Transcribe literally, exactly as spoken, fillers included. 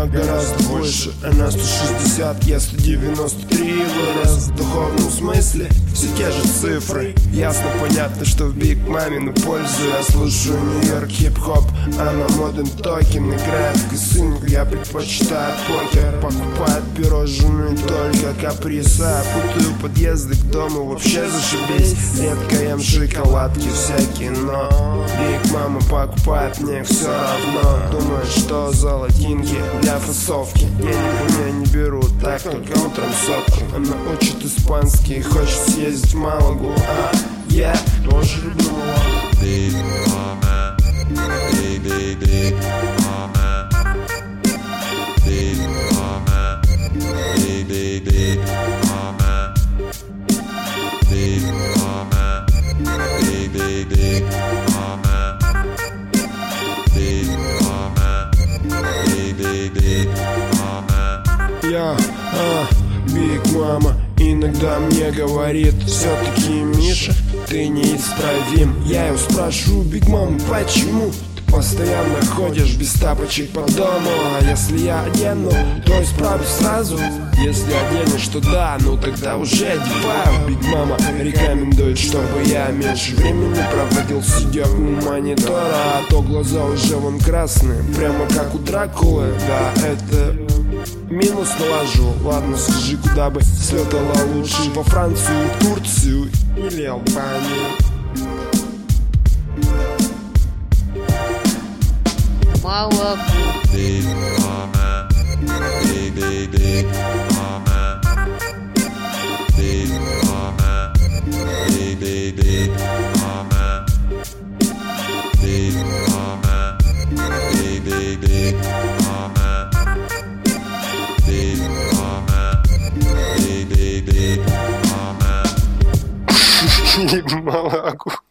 меня гораздо больше. Она сто шестьдесят, я сто девяносто три. Вырос в духовном смысле, все те же цифры. Ясно, понятно, что в Биг Маме на пользу. Я слушаю Нью-Йорк хип-хоп, она моден токен. Играет в косынку, я предпочитаю покер. Покупает пирожные только каприса. Путаю подъезды к дому, вообще зашибись. Редко ем шоколадки всякие, но Биг Мама покупает мне все равно. Думаю, что золотинки для фасовки. Денег у меня не беру, так только утром сотку. Она учит испанский и хочет съездить в Малагу. А я тоже люблю Малагу. Big Mama, big, big, big Mama, Big Mama, big, big, big Mama, Big Mama, big, big, big Mama, Big Mama, big, big, big Mama. Я, а, Биг Мама иногда мне говорит: все-таки, Миша, ты неисправим. Я ее спрашиваю: Биг Мама, почему ты постоянно ходишь без тапочек по дому? А если я одену, то исправлю сразу. Если оденешь, то да, ну тогда уже одеваю. Биг Мама рекомендует, чтобы я меньше времени проводил сидя у монитора, а то глаза уже вон красные, прямо как у Дракулы. Да, это минус наложу. Ладно, скажи, куда бы слетала лучше? Во Францию, Турцию или Албанию? Молоко. Big Mama, big, big, big Mama, Big Mama, big, big, big Mama, Big Mama, big, big, big Mama, Big Mama, big, big, big Mama. Молоко.